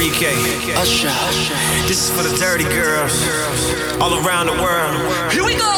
DK. Usher. This is for the dirty girls all around the world. Here we go.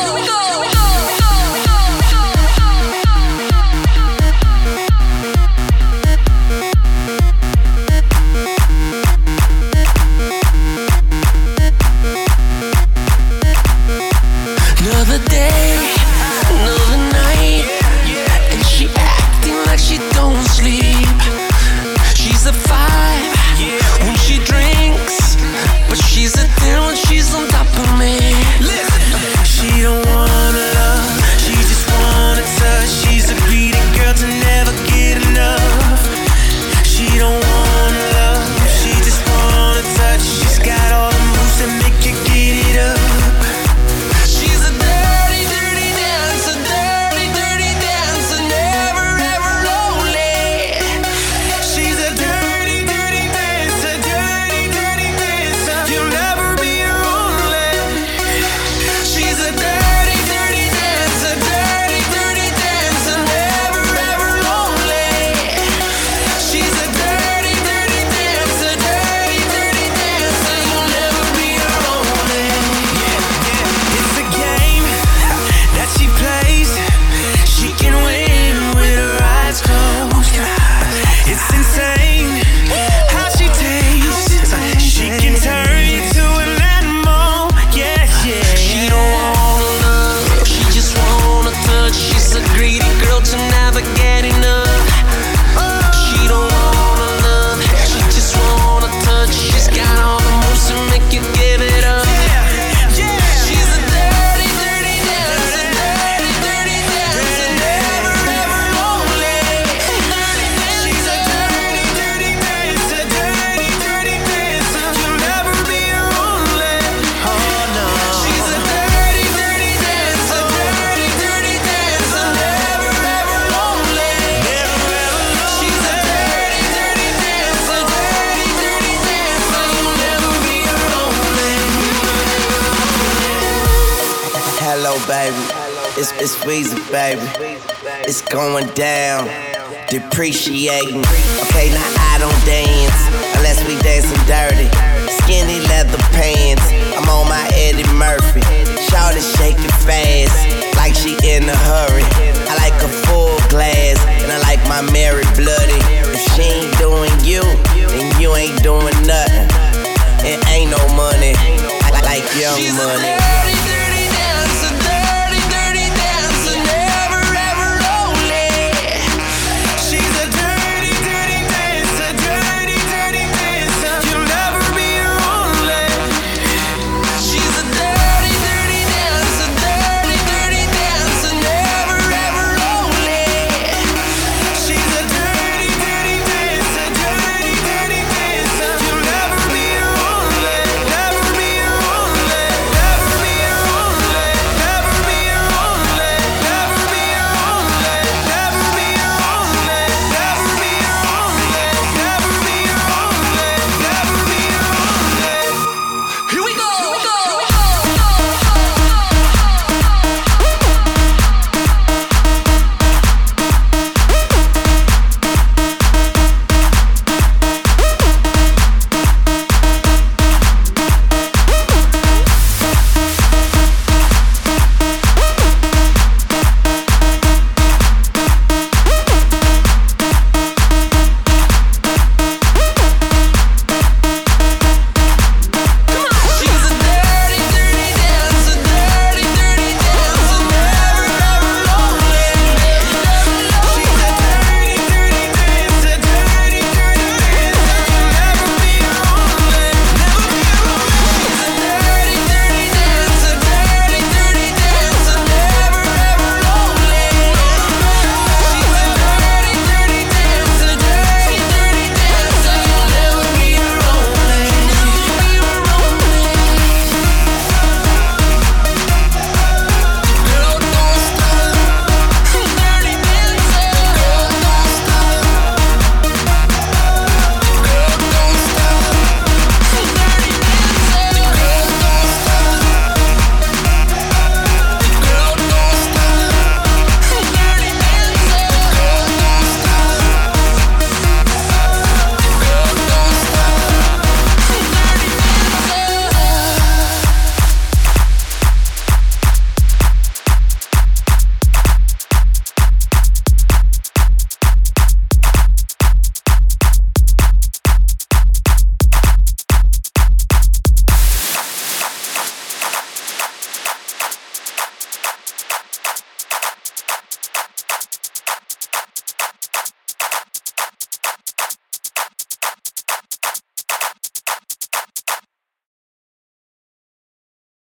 Another day, another night, and she acting like she don't sleep. She's a 5 when she drinks, but she's a 10 when she's on top of me. She don't wanna love, she just wanna touch. She's a greedy girl to never get enough. She don't wanna love, she just wanna touch. She's got all the moves that make you get it up. Hello, baby. It's Weezy, baby. It's going down. Depreciating. Okay, now I don't dance unless we dancing dirty. Skinny leather pants. I'm on my Eddie Murphy. Shawty shaking fast, like she in a hurry. I like a full glass, and I like my Mary bloody. If she ain't doing you, then you ain't doing nothing. It ain't no money. I like young money.